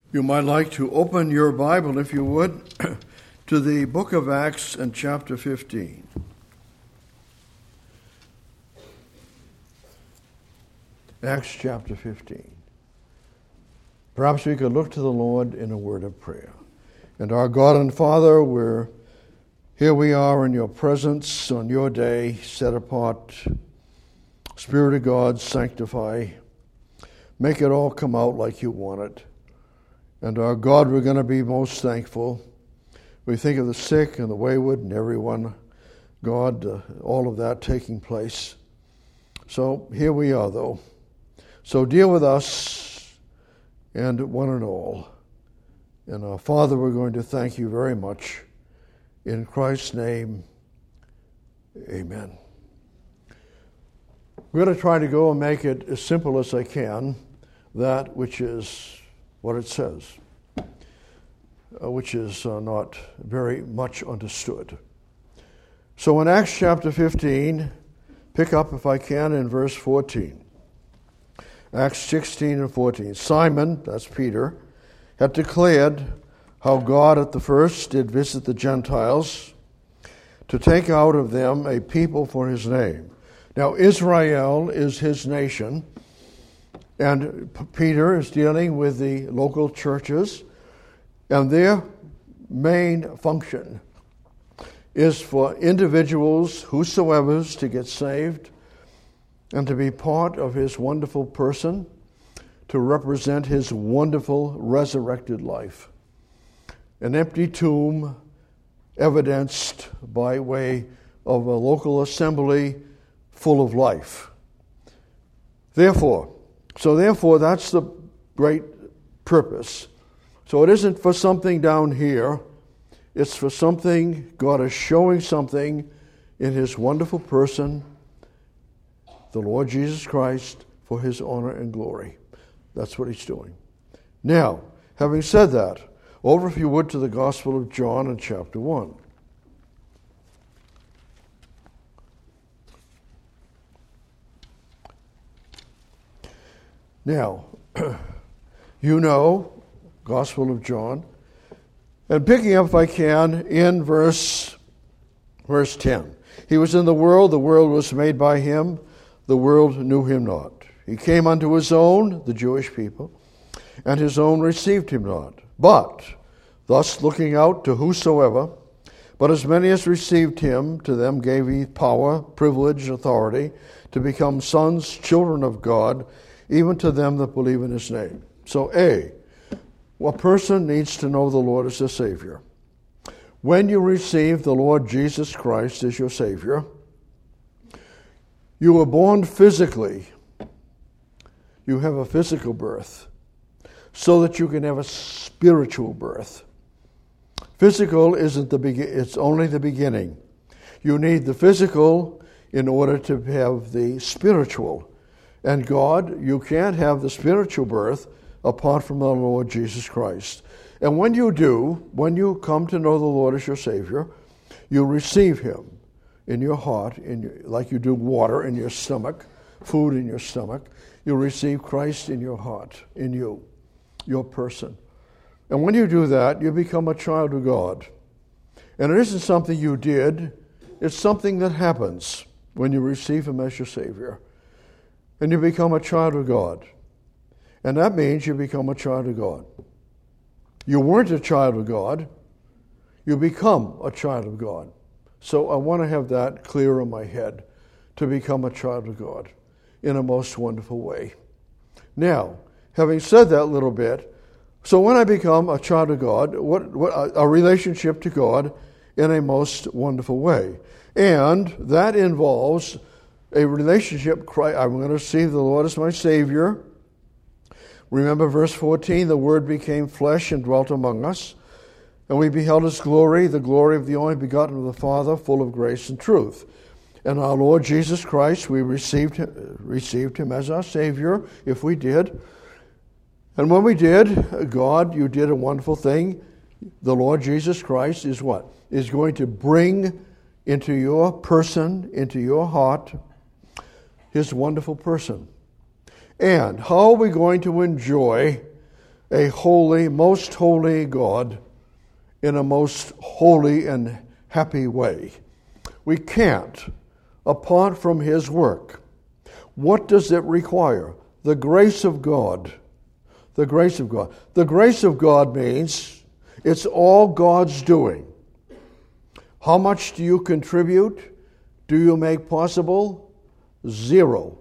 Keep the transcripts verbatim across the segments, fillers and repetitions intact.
You might like to open your Bible, if you would, to the book of Acts and chapter fifteen. Acts chapter fifteen. Perhaps we could look to the Lord in a word of prayer. And our God and Father, we're, here we are in your presence on your day, set apart. Spirit of God, sanctify. Make it all come out like you want it. And our God, we're going to be most thankful. We think of the sick and the wayward and everyone, God, uh, all of that taking place. So here we are, though. So deal with us and one and all. And our Father, we're going to thank you very much. In Christ's name, amen. We're going to try to go and make it as simple as I can, that which is what it says, uh, which is uh, not very much understood. So in Acts chapter fifteen, pick up, if I can, in verse fourteen. Acts sixteen and fourteen. Simon, that's Peter, had declared how God at the first did visit the Gentiles to take out of them a people for his name. Now Israel is his nation, and Peter is dealing with the local churches, and their main function is for individuals, whosoever, to get saved and to be part of his wonderful person, to represent his wonderful resurrected life. An empty tomb evidenced by way of a local assembly full of life. Therefore, So therefore, that's the great purpose. So it isn't for something down here. It's for something, God is showing something in his wonderful person, the Lord Jesus Christ, for his honor and glory. That's what he's doing. Now, having said that, over, if you would, to the Gospel of John in chapter one. Now, you know, Gospel of John, and picking up, if I can, in verse, verse ten. He was in the world, the world was made by him, the world knew him not. He came unto his own, the Jewish people, and his own received him not. But, thus looking out to whosoever, but as many as received him, to them gave he power, privilege, authority, to become sons, children of God, even to them that believe in his name. So A, a person needs to know the Lord as their Savior. When you receive the Lord Jesus Christ as your Savior, you were born physically. You have a physical birth so that you can have a spiritual birth. Physical isn't the be- it's only the beginning. You need the physical in order to have the spiritual. And God, you can't have the spiritual birth apart from the Lord Jesus Christ. And when you do, when you come to know the Lord as your Savior, you receive him in your heart, in your, like you do water in your stomach, food in your stomach. You receive Christ in your heart, in you, your person. And when you do that, you become a child of God. And it isn't something you did, it's something that happens when you receive him as your Savior. And you become a child of God. And that means you become a child of God. You weren't a child of God. You become a child of God. So I want to have that clear in my head, to become a child of God in a most wonderful way. Now, having said that little bit, so when I become a child of God, what, what a relationship to God in a most wonderful way. And that involves a relationship. I'm going to receive the Lord as my Savior. Remember verse fourteen, the Word became flesh and dwelt among us, and we beheld his glory, the glory of the only begotten of the Father, full of grace and truth. And our Lord Jesus Christ, we received him, received him as our Savior, if we did. And when we did, God, you did a wonderful thing. The Lord Jesus Christ is what? Is going to bring into your person, into your heart, his wonderful person. And how are we going to enjoy a holy, most holy God in a most holy and happy way. We can't, apart from His work. What does it require? The grace of God. The grace of God. The grace of God means it's all God's doing. How much do you contribute? Do you make possible? Zero.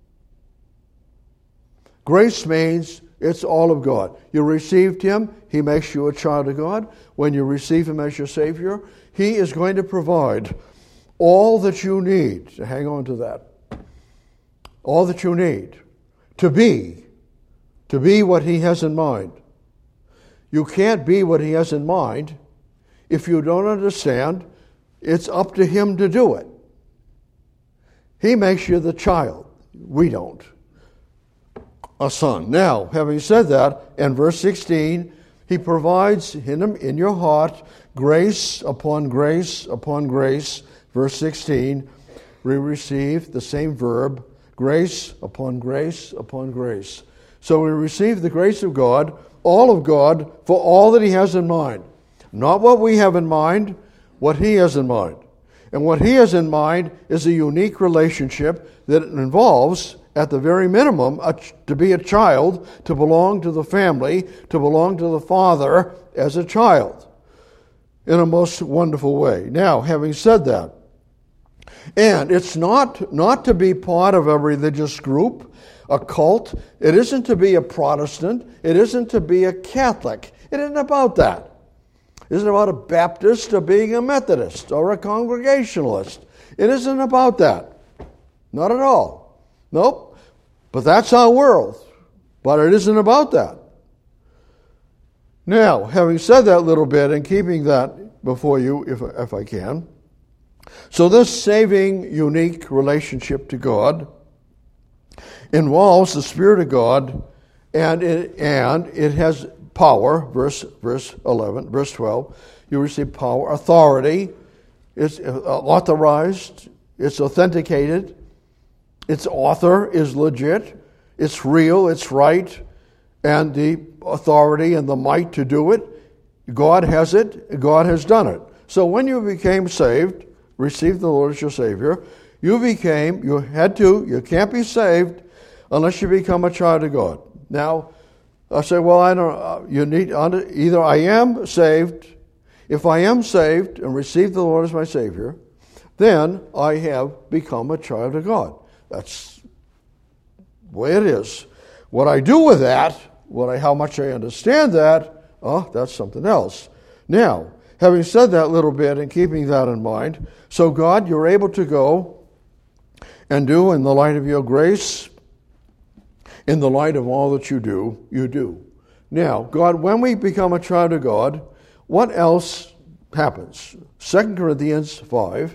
Grace means it's all of God. You received Him, He makes you a child of God. When you receive Him as your Savior, He is going to provide all that you need. So hang on to that. All that you need to be, to be what He has in mind. You can't be what He has in mind if you don't understand it's up to Him to do it. He makes you the child. We don't. A son. Now, having said that, in verse sixteen, He provides in, in your heart grace upon grace upon grace. Verse sixteen, we receive the same verb, grace upon grace upon grace. So we receive the grace of God, all of God, for all that He has in mind. Not what we have in mind, what He has in mind. And what He has in mind is a unique relationship that involves, at the very minimum, a, to be a child, to belong to the family, to belong to the Father as a child, in a most wonderful way. Now, having said that, and it's not, not to be part of a religious group, a cult. It isn't to be a Protestant. It isn't to be a Catholic. It isn't about that. It isn't about a Baptist or being a Methodist or a Congregationalist. It isn't about that. Not at all. Nope. But that's our world. But it isn't about that. Now, having said that little bit and keeping that before you, if, if I can, so this saving, unique relationship to God involves the Spirit of God, and it, and it has power. Verse verse eleven, verse twelve. You receive power, authority. It's authorized. It's authenticated. Its author is legit. It's real. It's right, and the authority and the might to do it, God has it. God has done it. So when you became saved, received the Lord as your Savior, you became, you had to, you can't be saved unless you become a child of God. Now, I say, well, I don't, you need, either I am saved, if I am saved and received the Lord as my Savior, then I have become a child of God. That's the way it is. What I do with that, what I, how much I understand that, oh, that's something else. Now, having said that little bit and keeping that in mind, so God, you're able to go and do in the light of your grace, in the light of all that you do, you do. Now, God, when we become a child of God, what else happens? Second Corinthians five.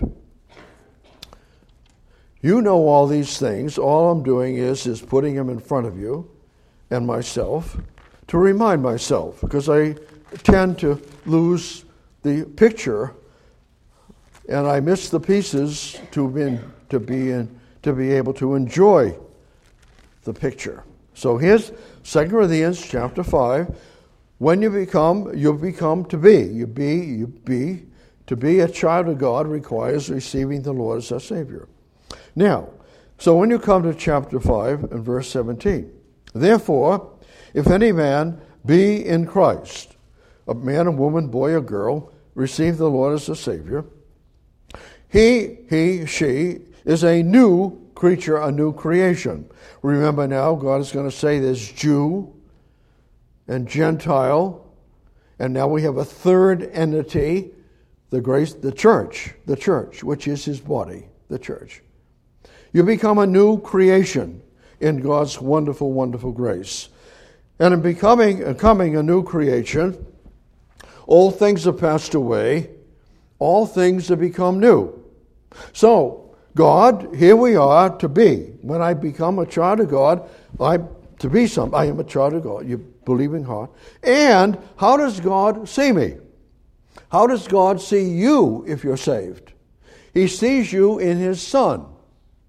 You know all these things. All I'm doing is, is putting them in front of you and myself to remind myself, because I tend to lose the picture, and I miss the pieces to be to be in, to be able to enjoy the picture. So here's Second Corinthians chapter five. When you become, you become to be. You be, you be. To be a child of God requires receiving the Lord as our Savior. Now, so when you come to chapter five and verse seventeen, therefore, if any man be in Christ, a man, a woman, boy, or girl, receive the Lord as a Savior, he, he, she is a new creature, a new creation. Remember now, God is going to say there's Jew and Gentile, and now we have a third entity, the grace, the church, the church, which is His body, the church. You become a new creation in God's wonderful, wonderful grace. And in becoming, becoming a new creation, all things have passed away, all things have become new. So, God, here we are to be. When I become a child of God, I to be some. I am a child of God. You believing heart. And how does God see me? How does God see you if you're saved? He sees you in His Son.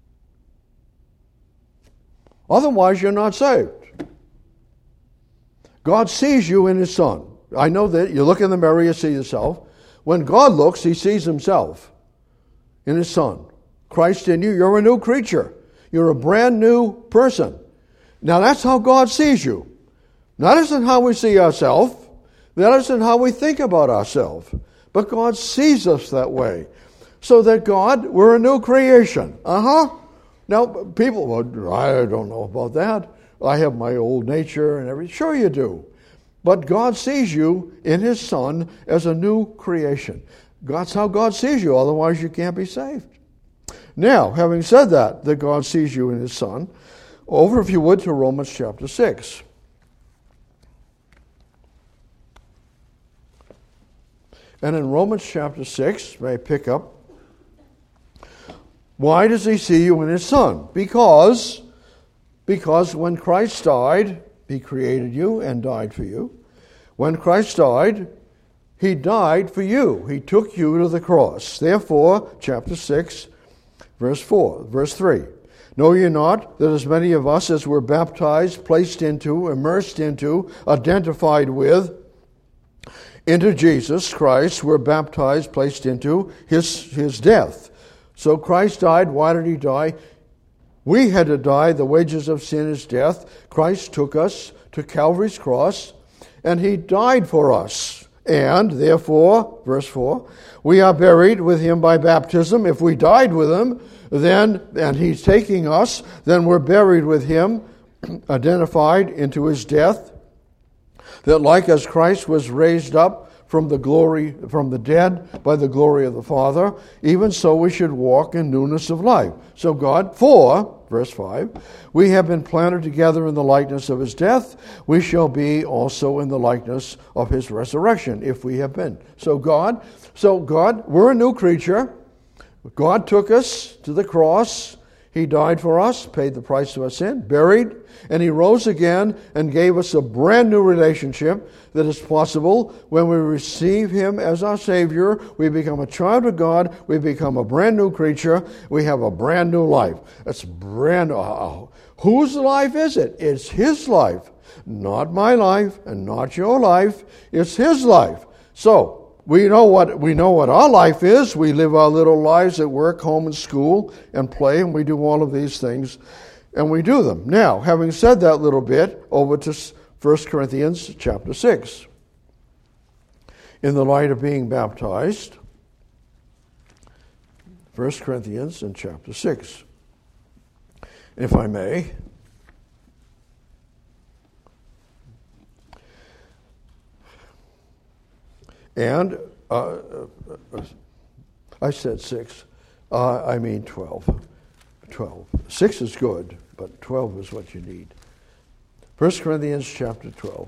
Otherwise, you're not saved. God sees you in his Son. I know that you look in the mirror, you see yourself. When God looks, he sees himself in his Son. Christ in you, you're a new creature. You're a brand new person. Now that's how God sees you. That isn't how we see ourselves. That isn't how we think about ourselves. But God sees us that way. So that God, we're a new creation. Uh-huh. Now, people, well, I don't know about that. I have my old nature and everything. Sure you do. But God sees you in his Son as a new creation. That's how God sees you. Otherwise, you can't be saved. Now, having said that, that God sees you in his Son, over, if you would, to Romans chapter six. And in Romans chapter six, may I pick up, why does he see you in his Son? Because, because when Christ died, he created you and died for you. When Christ died, he died for you. He took you to the cross. Therefore, chapter six, verse four, verse three. Know ye not that as many of us as were baptized, placed into, immersed into, identified with, into Jesus Christ, were baptized, placed into his, his death. So Christ died. Why did he die? We had to die. The wages of sin is death. Christ took us to Calvary's cross, and he died for us. And therefore, verse four, we are buried with him by baptism. If we died with him, then, and he's taking us, then we're buried with him, identified into his death, that like as Christ was raised up from the glory, from the dead by the glory of the Father, even so we should walk in newness of life. So God, for, verse five, we have been planted together in the likeness of his death, we shall be also in the likeness of his resurrection, if we have been. So God, so God, we're a new creature. God took us to the cross. He died for us, paid the price of our sin, buried, and he rose again and gave us a brand new relationship that is possible when we receive him as our Savior. We become a child of God. We become a brand new creature. We have a brand new life. It's brand new. Uh, whose life is it? It's his life, not my life and not your life. It's his life. So we know what we know what our life is. We live our little lives at work, home, and school, and play, and we do all of these things, and we do them. Now, having said that little bit, over to First Corinthians chapter six. In the light of being baptized, First Corinthians in chapter six. If I may. And uh, uh, I said six. Uh, I mean twelve. Twelve. Six is good, but twelve is what you need. First Corinthians chapter twelve.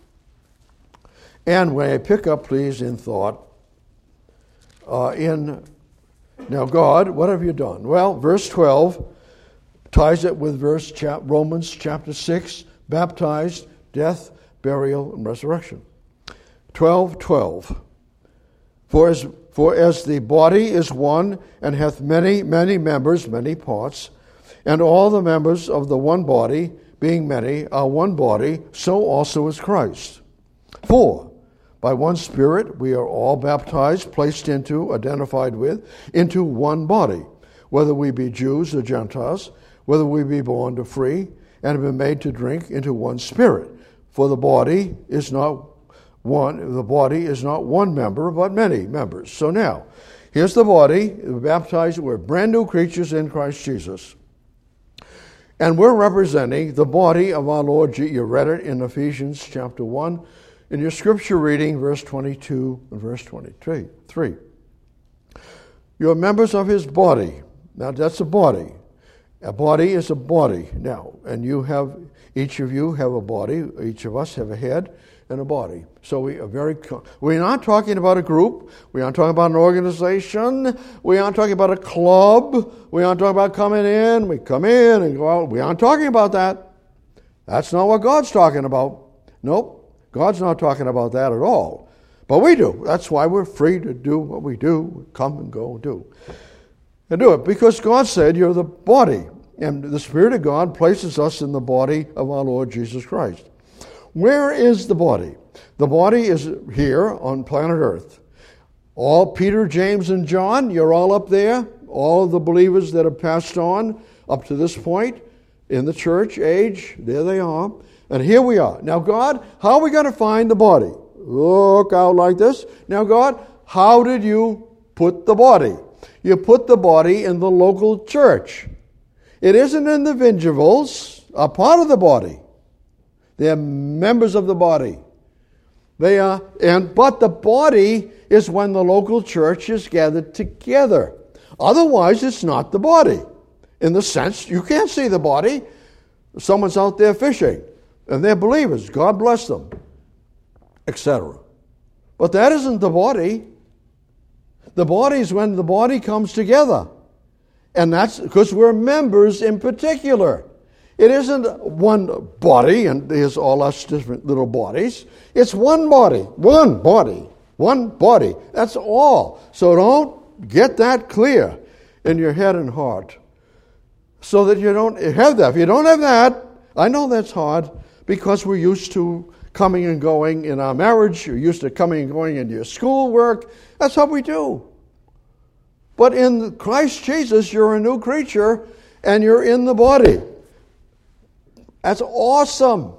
And when I pick up, please, in thought, uh, in now God, what have you done? Well, verse twelve ties it with verse chap, Romans chapter six, baptized, death, burial, and resurrection. Twelve, twelve. For as, for as the body is one, and hath many, many members, many parts, and all the members of the one body, being many, are one body, so also is Christ. For by one Spirit we are all baptized, placed into, identified with, into one body, whether we be Jews or Gentiles, whether we be born to free, and have been made to drink into one Spirit. For the body is not One, the body is not one member, but many members. So now, here's the body, we're baptized, we're brand new creatures in Christ Jesus. And we're representing the body of our Lord Jesus. You read it in Ephesians chapter one, in your scripture reading, verse twenty-two and verse twenty-three. You're members of his body. Now that's a body. A body is a body. Now, and you have, each of you have a body, each of us have a head and a body. So we are very, we're not talking about a group. We aren't talking about an organization. We aren't talking about a club. We aren't talking about coming in. We come in and go out. We aren't talking about that. That's not what God's talking about. Nope. God's not talking about that at all. But we do. That's why we're free to do what we do. Come and go and do. And do it. Because God said you're the body. And the Spirit of God places us in the body of our Lord Jesus Christ. Where is the body? The body is here on planet Earth. All Peter, James, and John, you're all up there. All the believers that have passed on up to this point in the church age, there they are. And here we are. Now, God, how are we going to find the body? Look out like this. Now, God, how did you put the body? You put the body in the local church. It isn't individuals, a part of the body. They're members of the body. They are, and but the body is when the local church is gathered together. Otherwise, it's not the body. In the sense, you can't see the body. Someone's out there fishing, and they're believers. God bless them, et cetera. But that isn't the body. The body is when the body comes together. And that's because we're members in particular. It isn't one body, and there's all us different little bodies. It's one body, one body, one body. That's all. So don't get that clear in your head and heart, so that you don't have that. If you don't have that, I know that's hard, because we're used to coming and going in our marriage. You're used to coming and going into your schoolwork. That's what we do. But in Christ Jesus, you're a new creature, and you're in the body. That's awesome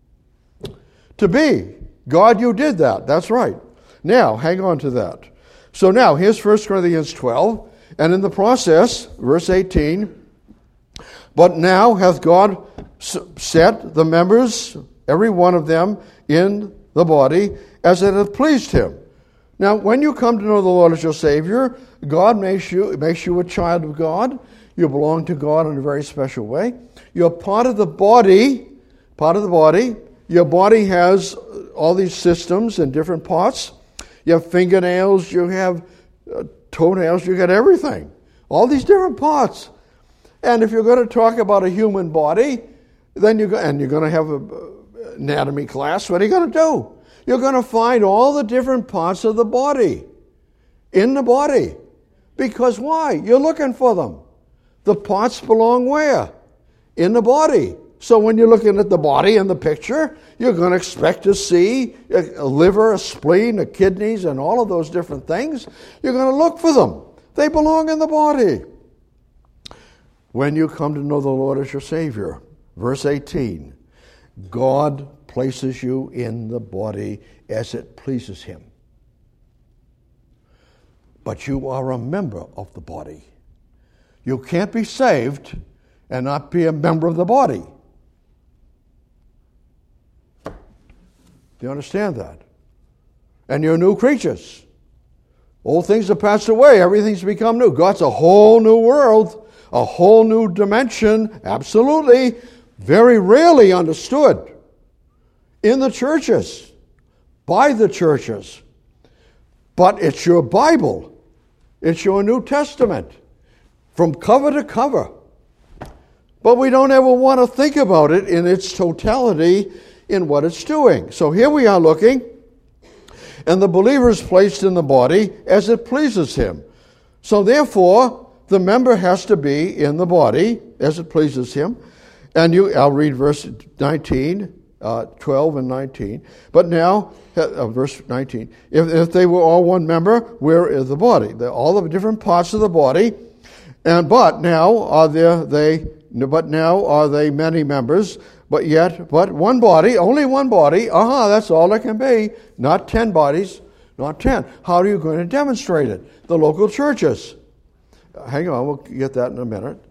to be. God, you did that. That's right. Now, hang on to that. So now, here's First Corinthians twelve, and in the process, verse eighteen, but now hath God set the members, every one of them, in the body, as it hath pleased him. Now, when you come to know the Lord as your Savior, God makes you, makes you a child of God. You belong to God in a very special way. You're part of the body, part of the body. Your body has all these systems and different parts. You have fingernails, you have uh, toenails, you got everything. All these different parts. And if you're going to talk about a human body, then you're go- and you're going to have an anatomy class, what are you going to do? You're going to find all the different parts of the body in the body. Because why? You're looking for them. The parts belong where? In the body. So when you're looking at the body in the picture, you're going to expect to see a liver, a spleen, a kidneys, and all of those different things. You're going to look for them. They belong in the body. When you come to know the Lord as your Savior, verse eighteen, God places you in the body as it pleases Him. But you are a member of the body. You can't be saved and not be a member of the body. Do you understand that? And you're new creatures. Old things have passed away. Everything's become new. God's a whole new world, a whole new dimension, absolutely, very rarely understood in the churches, by the churches. But it's your Bible. It's your New Testament, from cover to cover. But we don't ever want to think about it in its totality in what it's doing. So here we are looking, and the believer is placed in the body as it pleases him. So therefore, the member has to be in the body as it pleases him. And you, I'll read verse nineteen, uh, twelve and nineteen. But now, uh, verse nineteen, if, if they were all one member, where is the body? They're all the different parts of the body. And but now are there they but now are they many members, but yet but one body, only one body. Aha, uh-huh, that's all there can be. Not ten bodies, not ten. How are you going to demonstrate it? The local churches. Hang on, we'll get that in a minute.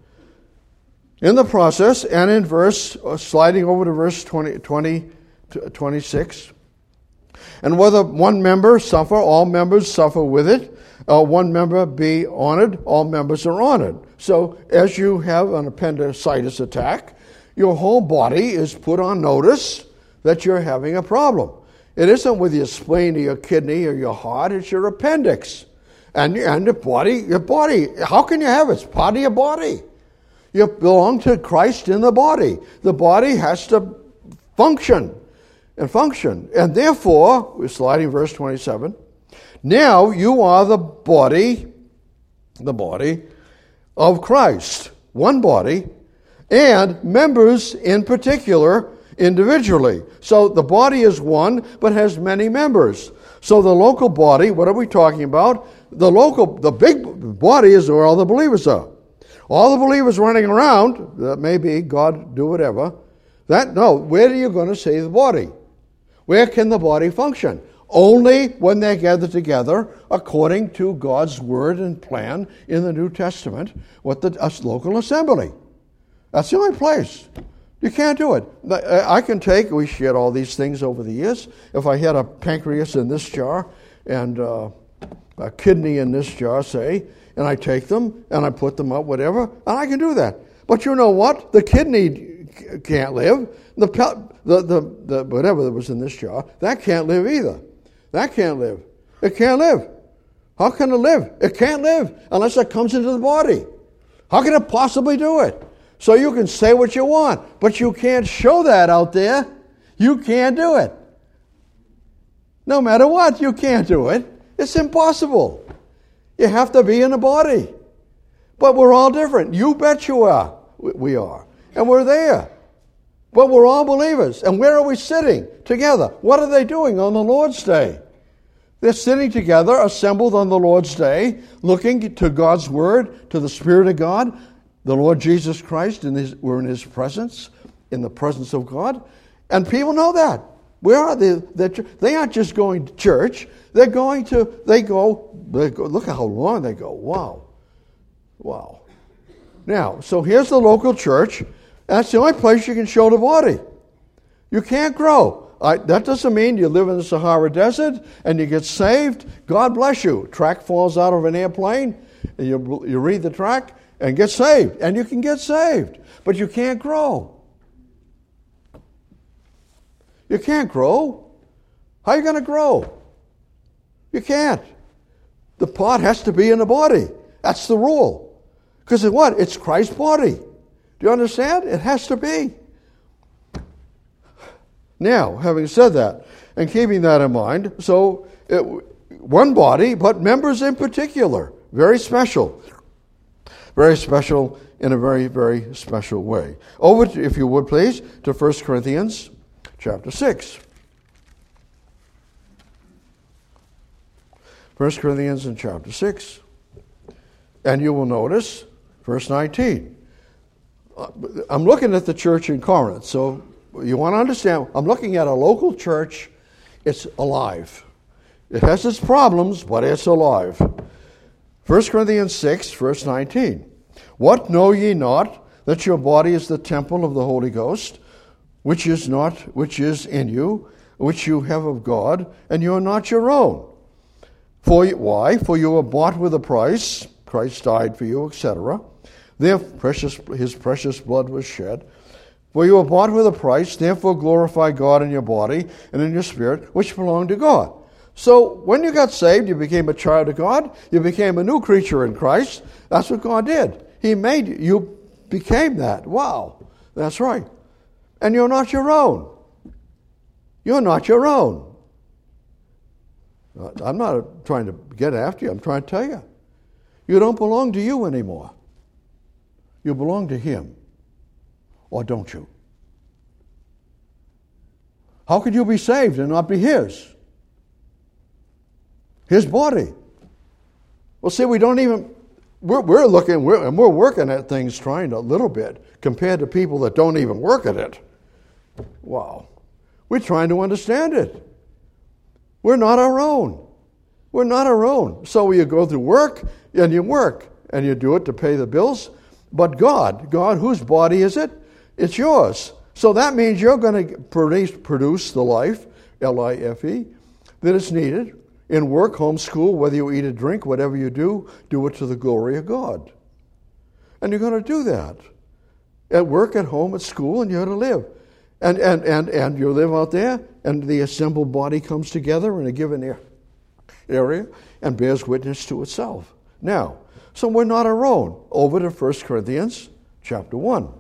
In the process, and in verse, uh, sliding over to verse twenty, twenty, twenty-six, and whether one member suffer, all members suffer with it. Uh, one member be honored, all members are honored. So as you have an appendicitis attack, your whole body is put on notice that you're having a problem. It isn't with your spleen or your kidney or your heart, it's your appendix. And, and your body, your body, how can you have it? It's part of your body. You belong to Christ in the body. The body has to function and function. And therefore, we're sliding verse twenty-seven, now you are the body, the body of Christ, one body, and members in particular, individually. So the body is one, but has many members. So the local body, what are we talking about? The local, the big body is where all the believers are. All the believers running around, that may be, God, do whatever. That, no, where are you going to see the body? Where can the body function? Only when they gather together according to God's word and plan in the New Testament with the uh, local assembly. That's the only place. You can't do it. I can take, we shared all these things over the years. If I had a pancreas in this jar and uh, a kidney in this jar, say, and I take them and I put them up, whatever, and I can do that. But you know what? The kidney can't live. The, the, the, the whatever that was in this jar, that can't live either. That can't live. It can't live. How can it live? It can't live unless it comes into the body. How can it possibly do it? So you can say what you want, but you can't show that out there. You can't do it. No matter what, you can't do it. It's impossible. You have to be in the body. But we're all different. You bet you are. We are. And we're there. But we're all believers. And where are we sitting? Together. What are they doing on the Lord's Day? They're sitting together, assembled on the Lord's Day, looking to God's Word, to the Spirit of God. The Lord Jesus Christ, in his, we're in His presence, in the presence of God. And people know that. Where are they? They aren't just going to church. They're going to, they go, they go, look at how long they go. Wow. Wow. Now, so here's the local church. That's the only place you can show the body. You can't grow. I, that doesn't mean you live in the Sahara Desert and you get saved. God bless you. Track falls out of an airplane, and you, you read the track and get saved. And you can get saved. But you can't grow. You can't grow. How are you going to grow? You can't. The pot has to be in the body. That's the rule. Because of what? It's Christ's body. Do you understand? It has to be. Now, having said that, and keeping that in mind, so it, one body, but members in particular. Very special. Very special in a very, very special way. Over, to, if you would please, to First Corinthians chapter six. First Corinthians in chapter six. And you will notice verse nineteen. I'm looking at the church in Corinth, so you want to understand, I'm looking at a local church. It's alive. It has its problems, but it's alive. First Corinthians six, verse nineteen. What know ye not, that your body is the temple of the Holy Ghost, which is not, which is in you, which you have of God, and you are not your own? For why? For you were bought with a price. Christ died for you, et cetera. Therefore, precious, his precious blood was shed. For you were bought with a price. Therefore, glorify God in your body and in your spirit, which belong to God. So, when you got saved, you became a child of God. You became a new creature in Christ. That's what God did. He made you. You became that. Wow. That's right. And you're not your own. You're not your own. I'm not trying to get after you. I'm trying to tell you. You don't belong to you anymore. You belong to Him. Or don't you? How could you be saved and not be His? His body. Well, see, we don't even, we're, we're looking, we're, and we're working at things trying a little bit compared to people that don't even work at it. Wow. We're trying to understand it. We're not our own. We're not our own. So you go through work, and you work, and you do it to pay the bills. But God, God, whose body is it? It's yours. So that means you're going to produce, produce the life, L I F E, that is needed in work, home, school, whether you eat or drink, whatever you do, do it to the glory of God. And you're going to do that. At work, at home, at school, and you're going to live. And, and, and, and you live out there, and the assembled body comes together in a given area and bears witness to itself. Now, so we're not our own. Over to First Corinthians chapter one.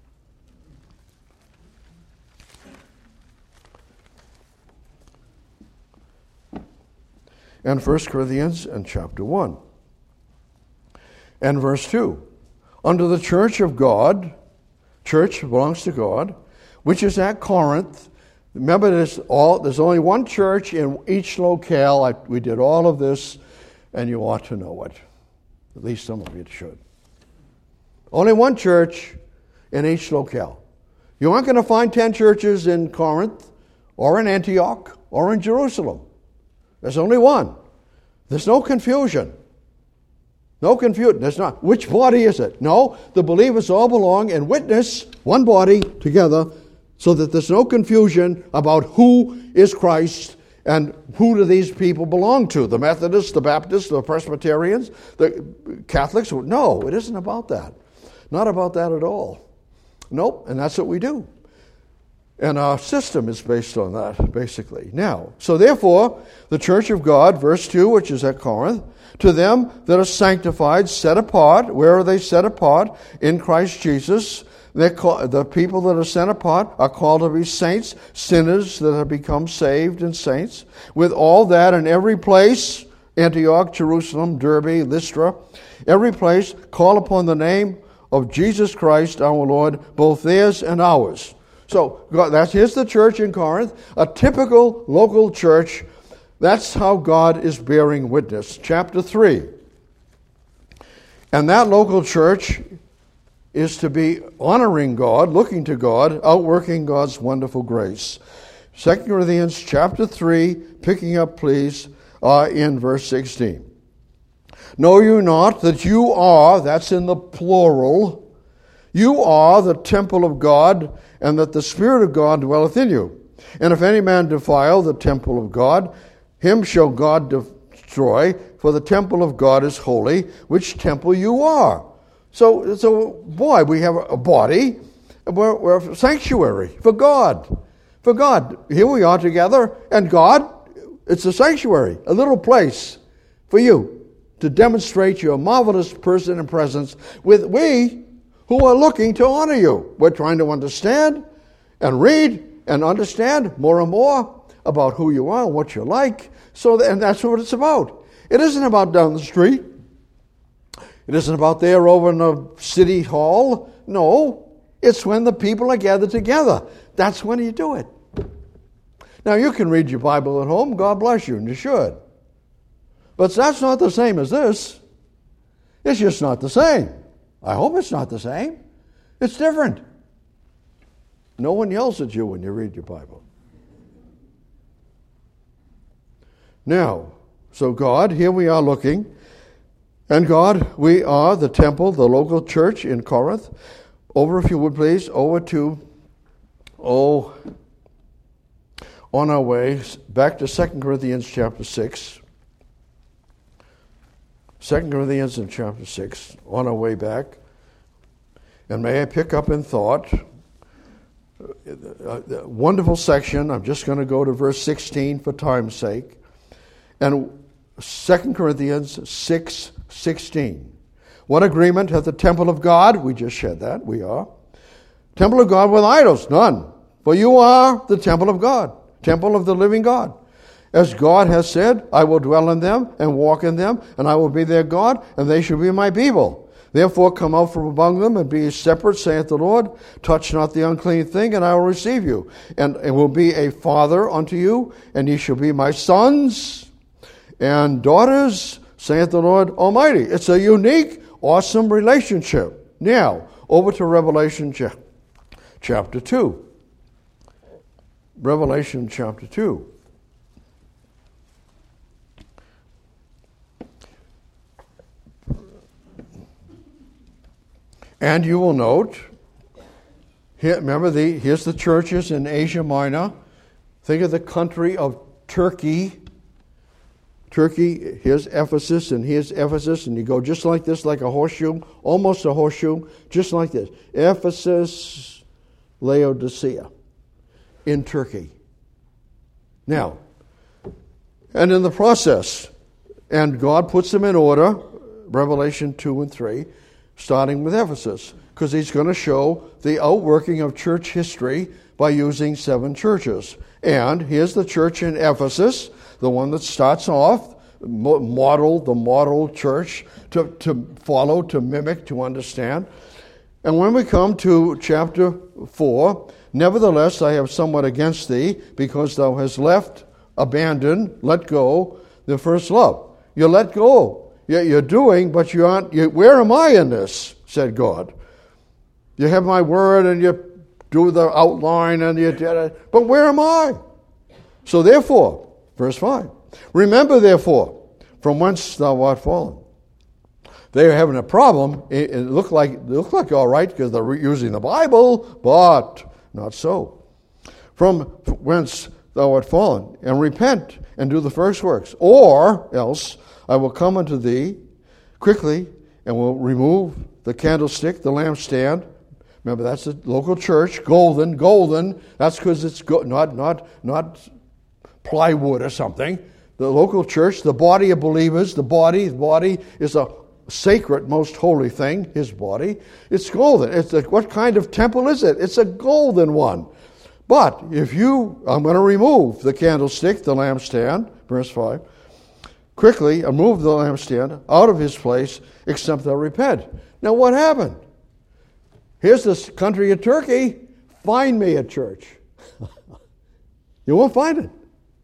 And First Corinthians and chapter one. And verse two. Unto the church of God, church belongs to God, which is at Corinth. Remember, there's, all, there's only one church in each locale. I, we did all of this, and you ought to know it. At least some of you should. Only one church in each locale. You aren't going to find ten churches in Corinth, or in Antioch, or in Jerusalem. There's only one. There's no confusion. No confusion. There's not. Which body is it? No, the believers all belong and witness one body together, so that there's no confusion about who is Christ and who do these people belong to. The Methodists, the Baptists, the Presbyterians, the Catholics. No, it isn't about that. Not about that at all. Nope, and that's what we do. And our system is based on that, basically. Now, so therefore, the church of God, verse two, which is at Corinth, to them that are sanctified, set apart. Where are they set apart? In Christ Jesus. Call, the people that are set apart are called to be saints, sinners that have become saved and saints. With all that in every place, Antioch, Jerusalem, Derbe, Lystra, every place, call upon the name of Jesus Christ our Lord, both theirs and ours. So God, that's here's the church in Corinth, a typical local church. That's how God is bearing witness. Chapter three. And that local church is to be honoring God, looking to God, outworking God's wonderful grace. Second Corinthians chapter three, picking up, please, uh, in verse sixteen. Know you not that you are, that's in the plural, you are the temple of God, and that the Spirit of God dwelleth in you. And if any man defile the temple of God, him shall God destroy, for the temple of God is holy, which temple you are. So, so boy, we have a body, we're, we're a sanctuary for God. For God. Here we are together, and God, it's a sanctuary, a little place for you to demonstrate your marvelous person and presence with we who are looking to honor you. We're trying to understand and read and understand more and more about who you are and what you're like. So, and that's what it's about. It isn't about down the street. It isn't about there over in the city hall. No, it's when the people are gathered together. That's when you do it. Now, you can read your Bible at home. God bless you, and you should. But that's not the same as this. It's just not the same. I hope it's not the same. It's different. No one yells at you when you read your Bible. Now, so God, here we are looking. And God, we are the temple, the local church in Corinth. Over, if you would please, over to, oh, on our way, back to Second Corinthians chapter six. Second Corinthians in chapter six, on our way back. And may I pick up in thought, a wonderful section. I'm just going to go to verse sixteen for time's sake. And Second Corinthians six sixteen. What agreement hath the temple of God? We just said that, we are. Temple of God with idols? None. For you are the temple of God, temple of the living God. As God has said, I will dwell in them and walk in them, and I will be their God, and they shall be my people. Therefore come out from among them and be separate, saith the Lord. Touch not the unclean thing, and I will receive you. And it will be a father unto you, and ye shall be my sons and daughters, saith the Lord Almighty. It's a unique, awesome relationship. Now, over to Revelation cha- chapter two. Revelation chapter two. And you will note, here, remember, the, here's the churches in Asia Minor. Think of the country of Turkey. Turkey, here's Ephesus, and here's Ephesus, and you go just like this, like a horseshoe, almost a horseshoe, just like this. Ephesus, Laodicea, in Turkey. Now, and in the process, and God puts them in order, Revelation two and three, starting with Ephesus, because he's going to show the outworking of church history by using seven churches. And here's the church in Ephesus, the one that starts off, model, the model church to, to follow, to mimic, to understand. And when we come to chapter four, Nevertheless, I have somewhat against thee, because thou hast left, abandoned, let go, the first love. You let go. You're doing, but you aren't. You, where am I in this? Said God. You have my word, and you do the outline, and you did it. But where am I? So therefore, verse five. Remember, therefore, from whence thou art fallen. They're having a problem. It, it looked like it looked like all right because they're using the Bible, but not so. From whence thou art fallen, and repent and do the first works, or else I will come unto thee quickly and will remove the candlestick, the lampstand. Remember, that's the local church, golden, golden. That's because it's go- not not not plywood or something. The local church, the body of believers, the body, the body is a sacred, most holy thing, his body. It's golden. It's a, what kind of temple is it? It's a golden one. But if you, I'm going to remove the candlestick, the lampstand, verse five, quickly and move the lampstand out of his place, except thou repent. Now what happened? Here's this country of Turkey. Find me a church. You won't find it.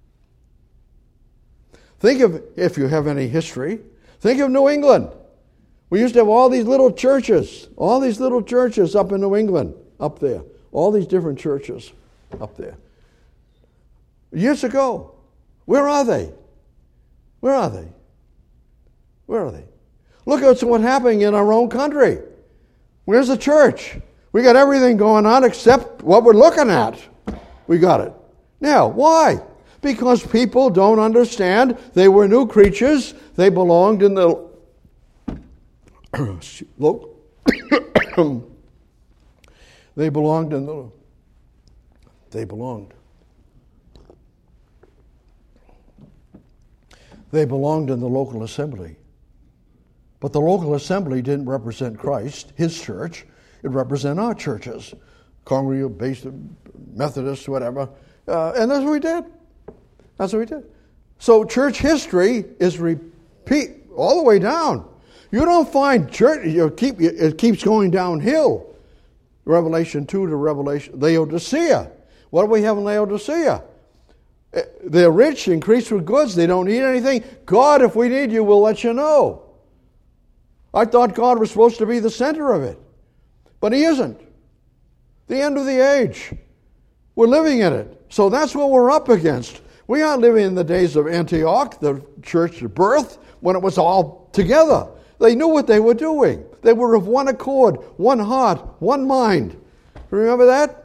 Think of, if you have any history, think of New England. We used to have all these little churches, all these little churches up in New England, up there. All these different churches up there. Years ago, where are they? Where are they? Where are they? Look at what's happening in our own country. Where's the church? We got everything going on except what we're looking at. We got it. Now, why? Because people don't understand. They were new creatures. They belonged in the they belonged in the they belonged they belonged in the local assembly. But the local assembly didn't represent Christ, his church. It represented our churches, Congregational, based Methodist, whatever. Uh, and that's what we did. That's what we did. So church history is repeat all the way down. You don't find church, you keep, it keeps going downhill. Revelation two to Revelation, Laodicea. What do we have in Laodicea? They're rich, increased with goods, they don't need anything. God, if we need you, we'll let you know. I thought God was supposed to be the center of it. But he isn't. The end of the age. We're living in it. So that's what we're up against. We aren't living in the days of Antioch, the church birth, when it was all together. They knew what they were doing. They were of one accord, one heart, one mind. Remember that?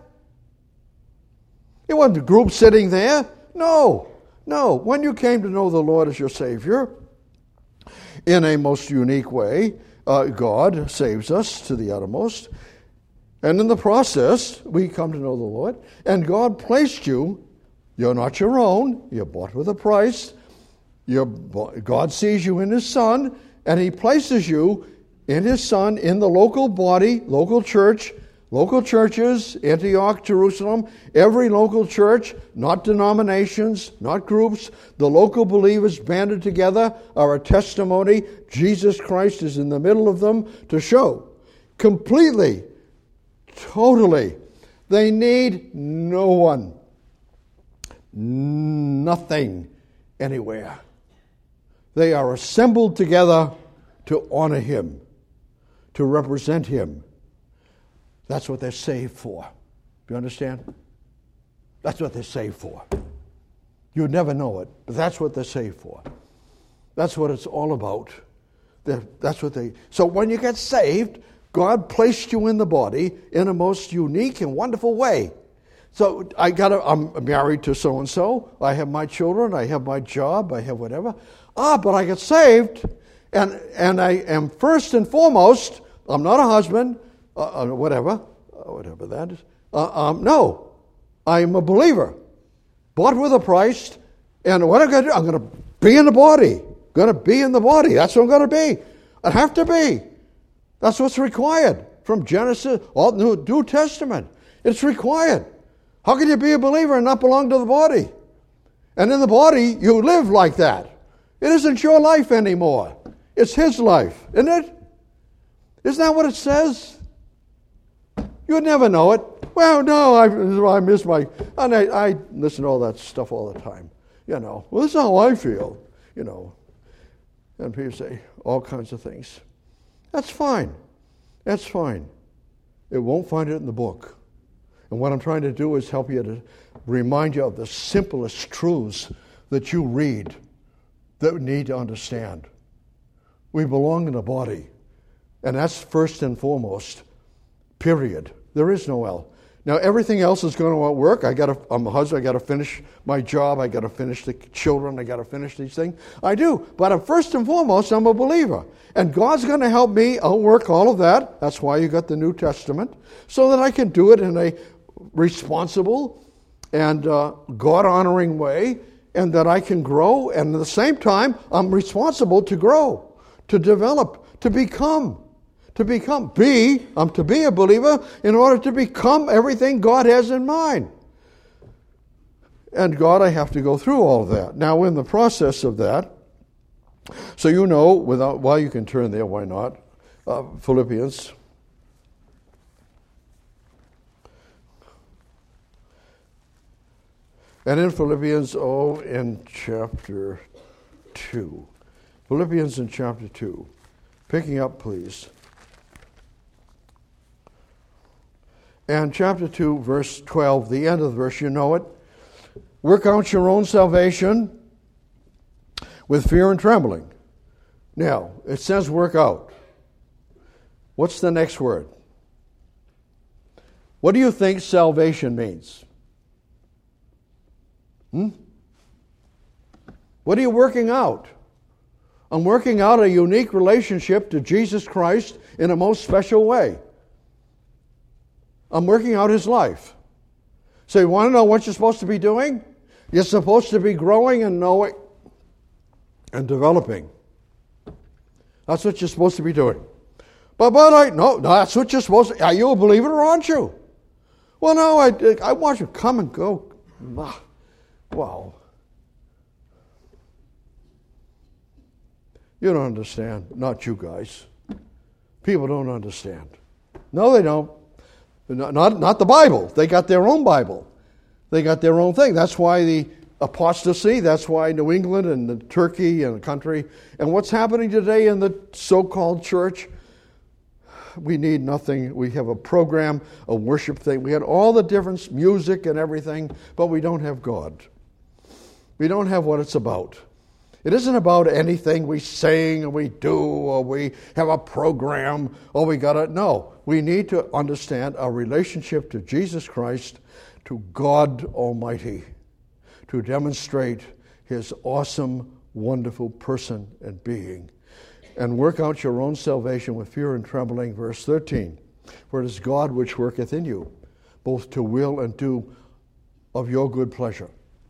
It wasn't a group sitting there. No, no. When you came to know the Lord as your Savior, in a most unique way, uh, God saves us to the uttermost. And in the process, we come to know the Lord. And God placed you. You're not your own. You're bought with a price. You're, God sees you in his Son, and he places you in his Son in the local body, local church, local churches, Antioch, Jerusalem, every local church, not denominations, not groups. The local believers banded together are a testimony. Jesus Christ is in the middle of them to show completely, totally. They need no one. Nothing anywhere. They are assembled together to honor him, to represent him. That's what they're saved for. Do you understand? That's what they're saved for. You'd never know it, but that's what they're saved for. That's what it's all about. They're, that's what they. So when you get saved, God placed you in the body in a most unique and wonderful way. So I got. A, I'm married to so and so. I have my children. I have my job. I have whatever. Ah, but I got saved, and and I am first and foremost. I'm not a husband, uh, whatever, uh, whatever that is. Uh, um, no, I am a believer, bought with a price. And what I'm going to do? I'm going to be in the body. Going to be in the body. That's what I'm going to be. I have to be. That's what's required from Genesis, all New, New Testament. It's required. How can you be a believer and not belong to the body? And in the body, you live like that. It isn't your life anymore. It's his life, isn't it? Isn't that what it says? You'd never know it. Well, no, I, I miss my... And I, I listen to all that stuff all the time. You know, well, this is how I feel, you know. And people say all kinds of things. That's fine. That's fine. It won't find it in the book. And what I'm trying to do is help you to remind you of the simplest truths that you read that we need to understand. We belong in a body. And that's first and foremost, period. There is no L. Now, everything else is going to work. I got to, I'm a husband. I got to finish my job. I got to finish the children. I got to finish these things. I do. But I'm, first and foremost, I'm a believer. And God's going to help me outwork all of that. That's why you got the New Testament. So that I can do it in a responsible and uh, God-honoring way. And that I can grow. And at the same time, I'm responsible to grow, to develop, to become. To become, be, I'm to be a believer in order to become everything God has in mind. And God, I have to go through all of that. Now, in the process of that, so you know, without, well, you can turn there, why not? Uh, Philippians. And in Philippians, oh, in chapter two. Philippians in chapter two. Picking up, please. And chapter two, verse twelve, the end of the verse, you know it. Work out your own salvation with fear and trembling. Now, it says work out. What's the next word? What do you think salvation means? Hmm? What are you working out? I'm working out a unique relationship to Jesus Christ in a most special way. I'm working out His life. So you want to know what you're supposed to be doing? You're supposed to be growing and knowing and developing. That's what you're supposed to be doing. But, but I, no, no, that's what you're supposed to. Are you a believer or aren't you? Well, no, I, I want you to come and go. Wow. You don't understand. Not you guys. People don't understand. No, they don't. Not, not, not the Bible. They got their own Bible. They got their own thing. That's why the apostasy, that's why New England and the Turkey and the country, and what's happening today in the so-called church, we need nothing. We have a program, a worship thing. We had all the different music and everything, but we don't have God. We don't have what it's about. It isn't about anything we sing or we do or we have a program or we got to. No, we need to understand our relationship to Jesus Christ, to God Almighty, to demonstrate His awesome, wonderful person and being. And work out your own salvation with fear and trembling, verse thirteen. For it is God which worketh in you, both to will and do of your good pleasure.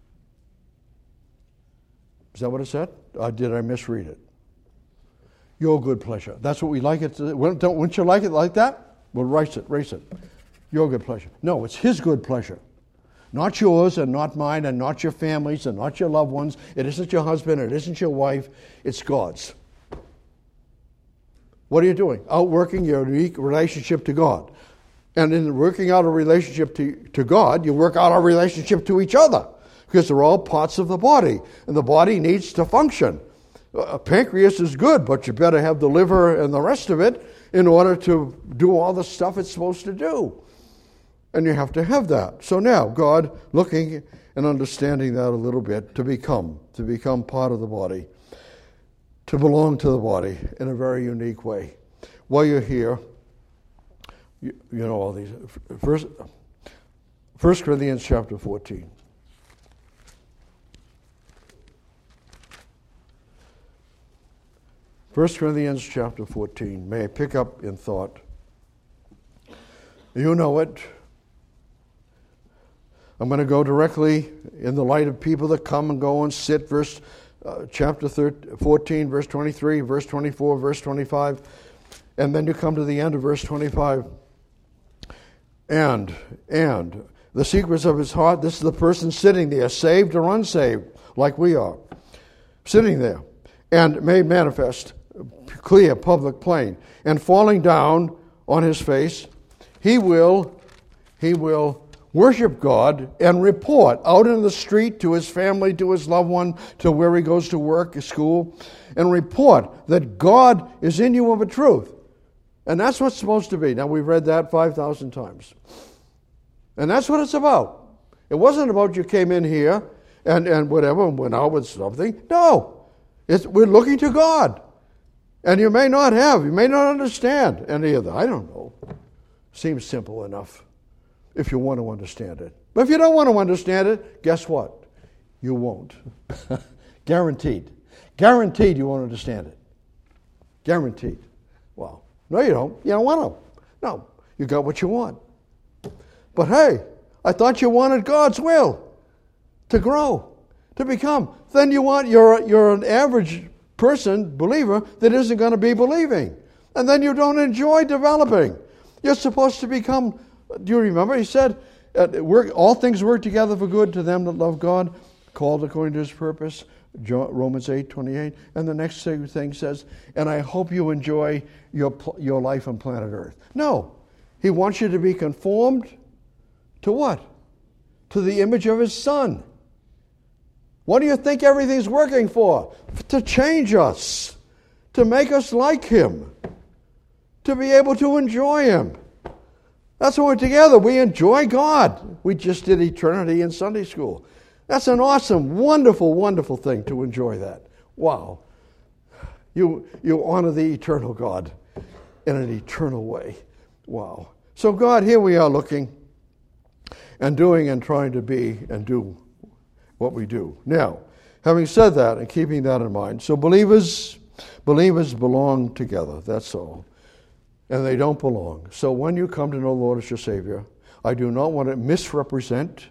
Is that what it said? Or did I misread it? Your good pleasure. That's what we like it to. Don't, wouldn't you like it like that? Well, erase it, erase it. Your good pleasure. No, it's His good pleasure. Not yours and not mine and not your families and not your loved ones. It isn't your husband. It isn't your wife. It's God's. What are you doing? Outworking your unique relationship to God. And in working out a relationship to, to God, you work out a relationship to each other. Because they're all parts of the body. And the body needs to function. A pancreas is good, but you better have the liver and the rest of it in order to do all the stuff it's supposed to do. And you have to have that. So now, God, looking and understanding that a little bit, to become, to become part of the body, to belong to the body in a very unique way. While you're here, you, you know all these. First, First Corinthians chapter fourteen. First Corinthians chapter fourteen. May I pick up in thought? You know it. I'm going to go directly in the light of people that come and go and sit. Verse uh, chapter thirteen, fourteen, verse twenty-three, verse twenty-four, verse twenty-five, and then you come to the end of verse twenty-five. And, and, the secrets of his heart, this is the person sitting there, saved or unsaved, like we are, sitting there, and made manifest, clear, public, plain, and falling down on his face, he will, he will worship God and report out in the street to his family, to his loved one, to where he goes to work, school, and report that God is in you of a truth. And that's what it's supposed to be. Now, we've read that five thousand times. And that's what it's about. It wasn't about you came in here and, and whatever and went out with something. No. It's, we're looking to God. And you may not have, you may not understand any of that. I don't know. Seems simple enough if you want to understand it. But if you don't want to understand it, guess what? You won't. Guaranteed. Guaranteed you won't understand it. Guaranteed. Wow. No, you don't. You don't want to. No, you got what you want. But hey, I thought you wanted God's will to grow, to become. Then you want, you're, you're an average person, believer, that isn't going to be believing. And then you don't enjoy developing. You're supposed to become, do you remember? He said, uh, work, all things work together for good to them that love God, called according to his purpose. Romans eight twenty-eight, and the next thing says, and I hope you enjoy your your life on planet Earth. No, he wants you to be conformed to what? To the image of his Son. What do you think everything's working for? To change us, to make us like him, to be able to enjoy him. That's why we're together. We enjoy God. We just did eternity in Sunday school. That's an awesome, wonderful, wonderful thing to enjoy that. Wow. You you honor the eternal God in an eternal way. Wow. So God, here we are looking and doing and trying to be and do what we do. Now, having said that and keeping that in mind, so believers, believers belong together. That's all. And they don't belong. So when you come to know the Lord as your Savior, I do not want to misrepresent.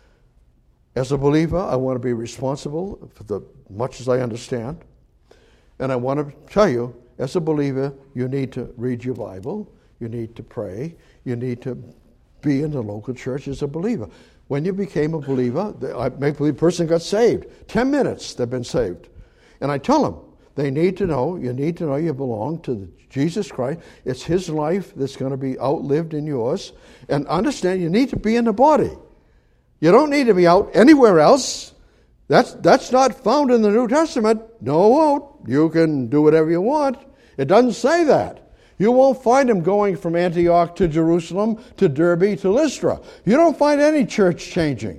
As a believer, I want to be responsible for the much as I understand. And I want to tell you, as a believer, you need to read your Bible. You need to pray. You need to be in the local church as a believer. When you became a believer, I make believe person got saved. Ten minutes, they've been saved. And I tell them, they need to know, you need to know you belong to the Jesus Christ. It's his life that's going to be outlived in yours. And understand, you need to be in the body. You don't need to be out anywhere else. That's that's not found in the New Testament. No, it won't. You can do whatever you want. It doesn't say that. You won't find them going from Antioch to Jerusalem to Derbe to Lystra. You don't find any church changing.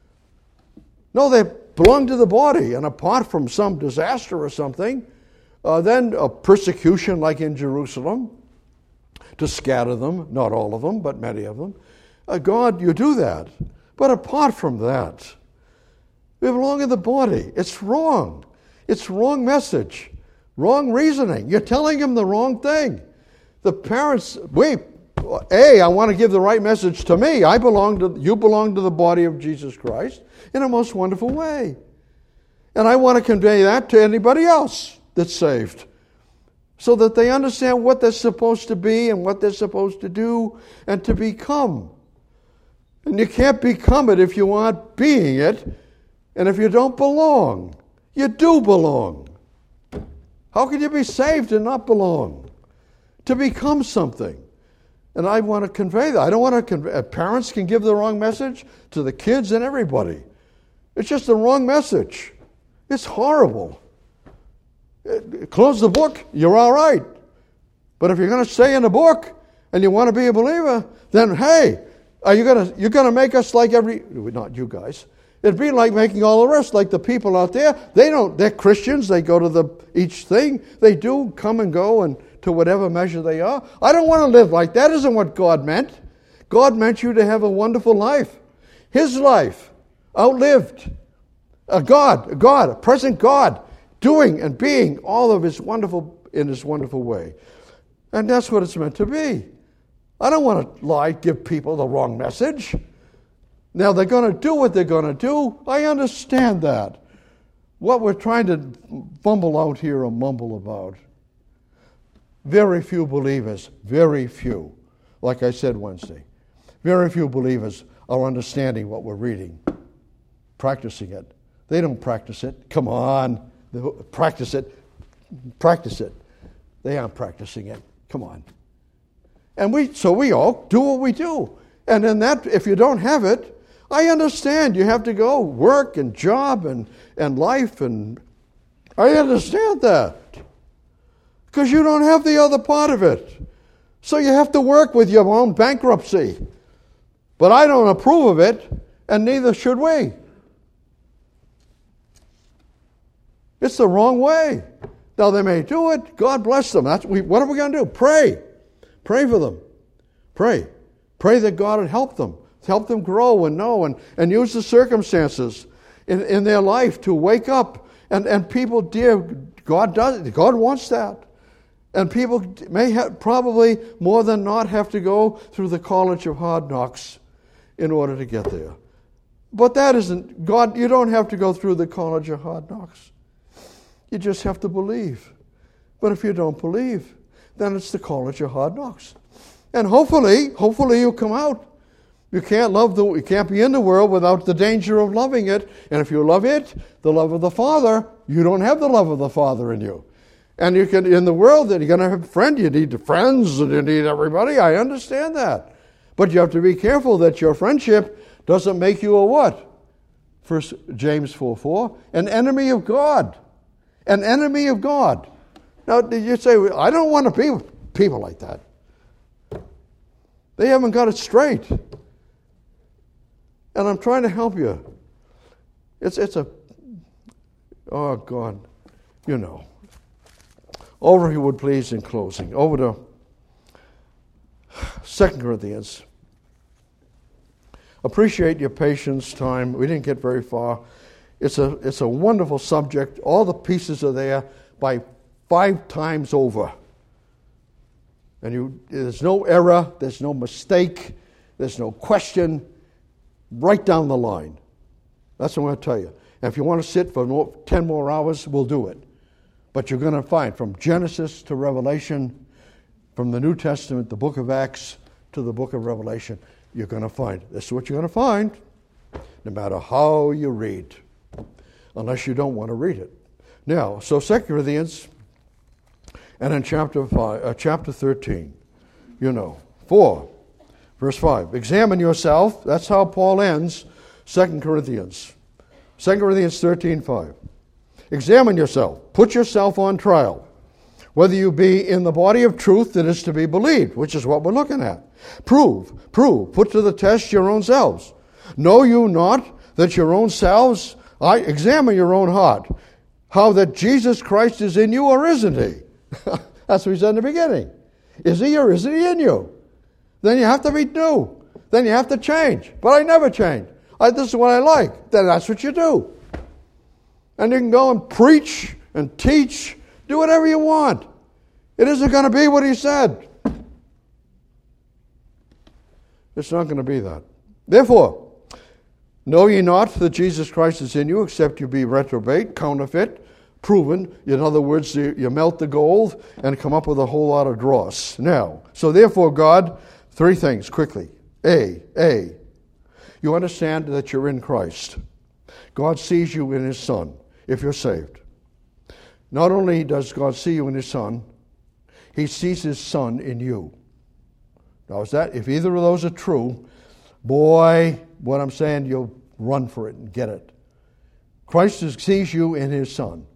No, they belong to the body. And apart from some disaster or something, uh, then a persecution like in Jerusalem, to scatter them, not all of them, but many of them. Uh, God, you do that. But apart from that, we belong in the body. It's wrong. It's wrong message. Wrong reasoning. You're telling him the wrong thing. The parents, wait, A, I want to give the right message to me. I belong to, you belong to the body of Jesus Christ in a most wonderful way. And I want to convey that to anybody else that's saved, so that they understand what they're supposed to be and what they're supposed to do and to become. And you can't become it if you aren't being it. And if you don't belong, you do belong. How can you be saved and not belong? To become something. And I want to convey that. I don't want to convey. Parents can give the wrong message to the kids and everybody. It's just the wrong message. It's horrible. Close the book, you're all right. But if you're going to stay in the book and you want to be a believer, then hey, are you going to you're going to make us like every not you guys. It'd be like making all the rest, like the people out there. They don't. They're Christians. They go to the each thing. They do come and go and to whatever measure they are. I don't want to live like that. Isn't what God meant. God meant you to have a wonderful life. His life, outlived. A God, a God, a present God, doing and being all of His wonderful in His wonderful way, and that's what it's meant to be. I don't want to lie, give people the wrong message. Now, they're going to do what they're going to do. I understand that. What we're trying to bumble out here or mumble about. Very few believers, very few, like I said Wednesday, very few believers are understanding what we're reading, practicing it. They don't practice it. Come on, practice it. Practice it. They aren't practicing it. Come on. And we so we all do what we do. And then that, if you don't have it, I understand you have to go work and job and, and life, and I understand that. Because you don't have the other part of it. So you have to work with your own bankruptcy. But I don't approve of it, and neither should we. It's the wrong way. Now they may do it. God bless them. That's we, what are we going to do? Pray. Pray for them. Pray. Pray that God would help them. Help them grow and know and, and use the circumstances in, in their life to wake up. And, and people, dear, God does. God wants that. And people may have, probably more than not have to go through the college of hard knocks in order to get there. But that isn't, God, you don't have to go through the college of hard knocks. You just have to believe. But if you don't believe, then it's the college of hard knocks. And hopefully, hopefully you'll come out. You can't love the, you can't be in the world without the danger of loving it. And if you love it, the love of the Father, you don't have the love of the Father in you. And you can, in the world, that you're going to have a friend, you need the friends and you need everybody. I understand that. But you have to be careful that your friendship doesn't make you a what? First James four four, an enemy of God. An enemy of God. Now, did you say, I don't want to be with people like that. They haven't got it straight. And I'm trying to help you. It's it's a, oh God, you know. Over, if you would please, in closing. Over to Second Corinthians. Appreciate your patience, time. We didn't get very far. It's a it's a wonderful subject. All the pieces are there by five times over. And you, there's no error, there's no mistake, there's no question. Right down the line. That's what I'm going to tell you. And if you want to sit for more, ten more hours, we'll do it. But you're going to find from Genesis to Revelation, from the New Testament, the book of Acts, to the book of Revelation, you're going to find. This is what you're going to find, no matter how you read, unless you don't want to read it. Now, so Second Corinthians, and in chapter five, uh, chapter thirteen, you know, four. Verse five, examine yourself. That's how Paul ends Second Corinthians. Second Corinthians thirteen five. Examine yourself. Put yourself on trial. Whether you be in the body of truth that is to be believed, which is what we're looking at. Prove, prove, put to the test your own selves. Know you not that your own selves, I examine your own heart, how that Jesus Christ is in you or isn't he? That's what he said in the beginning. Is he or isn't he in you? Then you have to be new. Then you have to change. But I never change. I, this is what I like. Then that's what you do. And you can go and preach and teach, do whatever you want. It isn't going to be what he said. It's not going to be that. Therefore, know ye not that Jesus Christ is in you, except you be reprobate, counterfeit, proven. In other words, you, you melt the gold and come up with a whole lot of dross. Now, so therefore God, three things quickly. A, A, you understand that you're in Christ. God sees you in his Son, if you're saved. Not only does God see you in his Son, he sees his Son in you. Now, is that, if either of those are true, boy, what I'm saying, you'll run for it and get it. Christ sees you in his Son.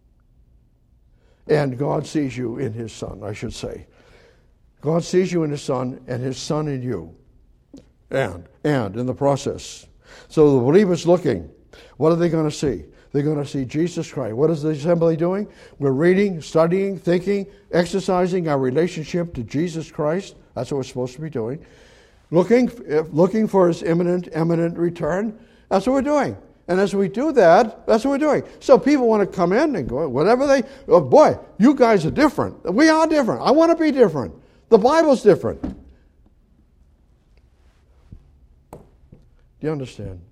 And God sees you in his Son, I should say. God sees you in his Son, and his Son in you. And, and in the process. So the believer's looking. What are they going to see? They're going to see Jesus Christ. What is the assembly doing? We're reading, studying, thinking, exercising our relationship to Jesus Christ. That's what we're supposed to be doing. Looking, looking for his imminent, imminent return. That's what we're doing. And as we do that, that's what we're doing. So people want to come in and go, whatever they, oh boy, you guys are different. We are different. I want to be different. The Bible's different. Do you understand?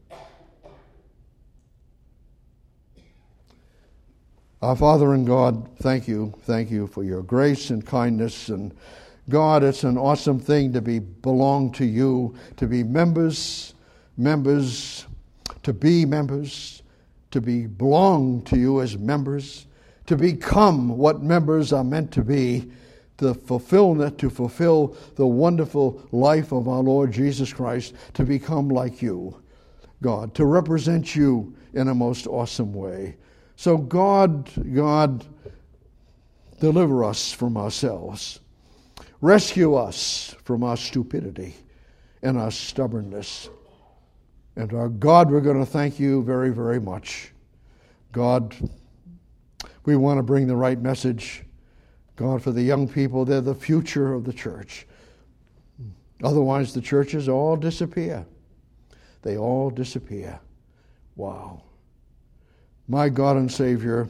Our Father in God, thank you, thank you for your grace and kindness. And God, it's an awesome thing to be belong to you, to be members, members, to be members, to be belong to you as members, to become what members are meant to be, the fulfillment, to fulfill the wonderful life of our Lord Jesus Christ, to become like you, God, to represent you in a most awesome way. So God, God, deliver us from ourselves. Rescue us from our stupidity and our stubbornness. And our God, we're going to thank you very, very much. God, we want to bring the right message. God, for the young people, they're the future of the church. Otherwise, the churches all disappear. They all disappear. Wow. My God and Savior,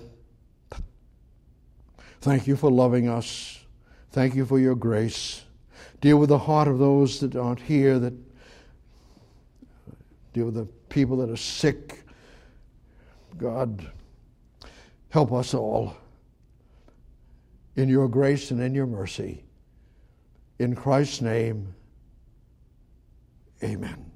thank you for loving us. Thank you for your grace. Deal with the heart of those that aren't here, that deal with the people that are sick. God, help us all in your grace and in your mercy. In Christ's name, amen.